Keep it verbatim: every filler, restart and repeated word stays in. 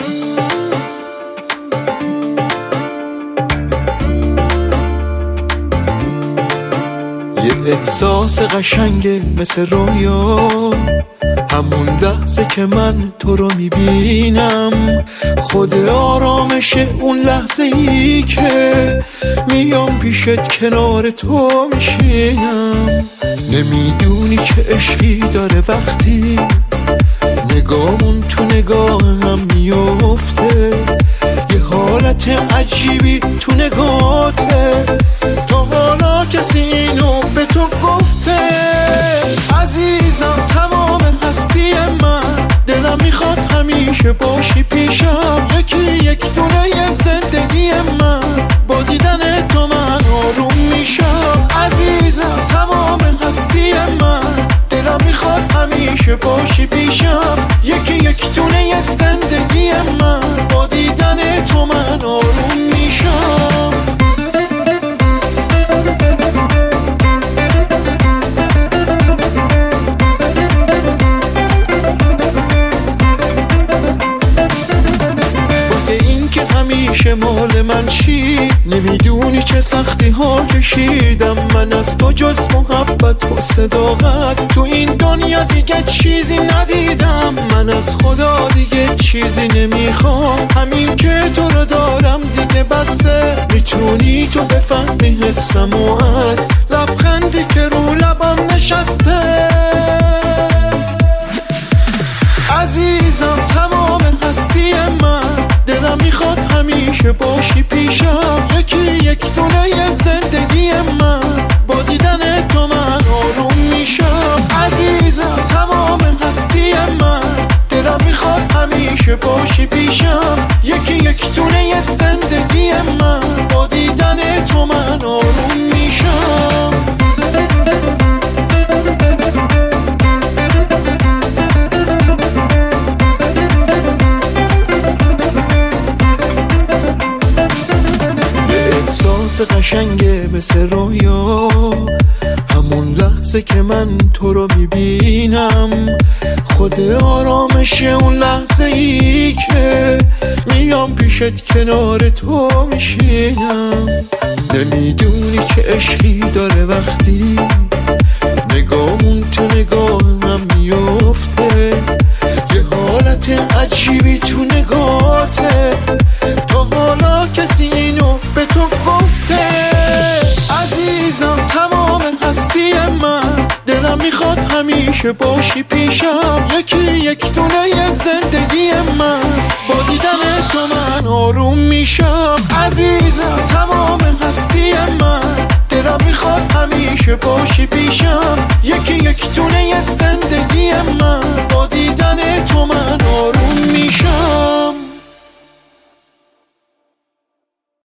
یه احساس قشنگه مثل رویا، همون لحظه که من تو رو میبینم، خود آرامشه اون لحظه ای که میام پیشت کنار تو میشینم. نمیدونی که عشقی داره وقتی نگامون تو نگاه هم میفته، یه حالت عجیبی تو نگاته، تا حالا کسی اینو به تو گفته؟ عزیزم تمام هستی من، دلم میخواد همیشه باشی پیشم، یکی یک دونه ی زندگی من، با دیدن تو من آروم میشم. عزیزم تمام هستی من، دلم میخواد همیشه باشی پیشم، یکی یک دونه ی زندگی من، با دیدن تو من آروم میشم. همیشه مال من چی؟ نمیدونی چه سختی ها کشیدم من از تو، جز محبت و صداقت تو این دنیا دیگه چیزی ندیدم. من از خدا دیگه چیزی نمیخوام، همین که تو رو دارم دیگه بسه. میتونی تو بفهمی حسم و از لبخندی که رو لبم نشسته. عزیزم تمام هستی من، دلم میخواد همیشه باشی پیشم، یکی یک دونه ی زندگی من، با دیدن تو من آروم میشم. عزیزم تمام هستی من، دلم میخواد همیشه باشی پیشم، یکی یک دونه ی زندگی من، با دیدن تو من آروم میشم. قشنگه مثل رویا، همون لحظه که من تو رو میبینم، خود آرامشه اون لحظه ای که میام پیشت کنار تو میشینم. نمیدونی که عشقی داره وقتی نگامون تو نگاه هم میفته، یه حالت عجیبی تو نگاته، تا حالا کسی اینو به تو گفته؟ عزیزم تمام هستی من، دلم میخواد همیشه باشی پیشم، یکی یک دونه ی زندگی من، با دیدن تو من آروم میشم. عزیزم تمام هستی من، دلم میخواد همیشه باشی پیشم، یکی یک دونه ی زندگی من،